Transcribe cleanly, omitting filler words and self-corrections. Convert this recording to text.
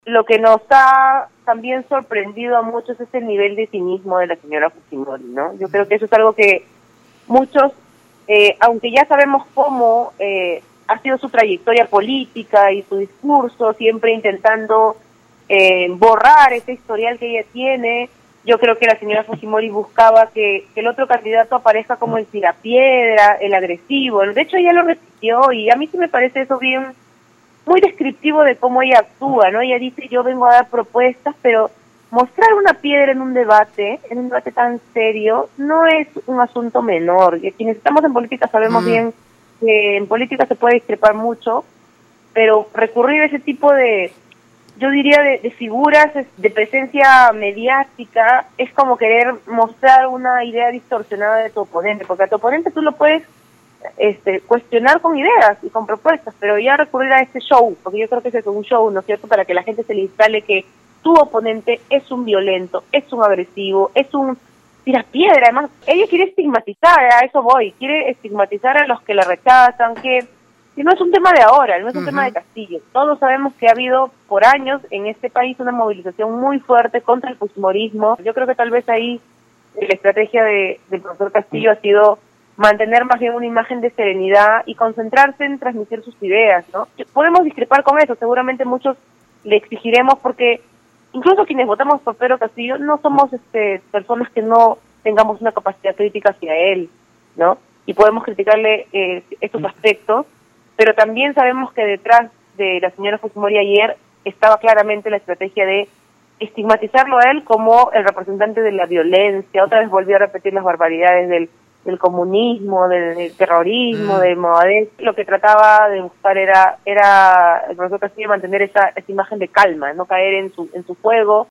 Lo que nos ha también sorprendido a muchos es el nivel de cinismo de la señora Fujimori, ¿no? Yo creo que eso es algo que muchos, aunque ya sabemos cómo ha sido su trayectoria política y su discurso, siempre intentando borrar ese historial que ella tiene, yo creo que la señora Fujimori buscaba que el otro candidato aparezca como el tirapiedra, el agresivo. De hecho, ella lo repitió y a mí sí me parece eso bien, muy descriptivo de cómo ella actúa, ¿no? Ella dice, yo vengo a dar propuestas, pero mostrar una piedra en un debate tan serio, no es un asunto menor. Y quienes estamos en política sabemos bien que en política se puede discrepar mucho, pero recurrir a ese tipo de, yo diría, de figuras de presencia mediática es como querer mostrar una idea distorsionada de tu oponente, porque a tu oponente tú lo puedes cuestionar con ideas y con propuestas, pero ya recurrir a este show, porque yo creo que ese es un show, ¿no es cierto?, para que la gente se le instale que tu oponente es un violento, es un agresivo, es un tirapiedra. Además, ella quiere estigmatizar, a eso voy, quiere estigmatizar a los que la rechazan, que no es un tema de ahora, no es un tema de Castillo. Todos sabemos que ha habido por años en este país una movilización muy fuerte contra el fujimorismo. Yo creo que tal vez ahí la estrategia del profesor Castillo ha sido mantener más bien una imagen de serenidad y concentrarse en transmitir sus ideas, ¿no? Podemos discrepar con eso, seguramente muchos le exigiremos, porque incluso quienes votamos por Pedro Castillo no somos personas que no tengamos una capacidad crítica hacia él, ¿no? Y podemos criticarle estos aspectos, pero también sabemos que detrás de la señora Fujimori ayer estaba claramente la estrategia de estigmatizarlo a él como el representante de la violencia. Otra vez volvió a repetir las barbaridades del comunismo, del terrorismo, del Movadez. Lo que trataba de buscar era el profesor Castillo mantener esa imagen de calma, no caer en su juego.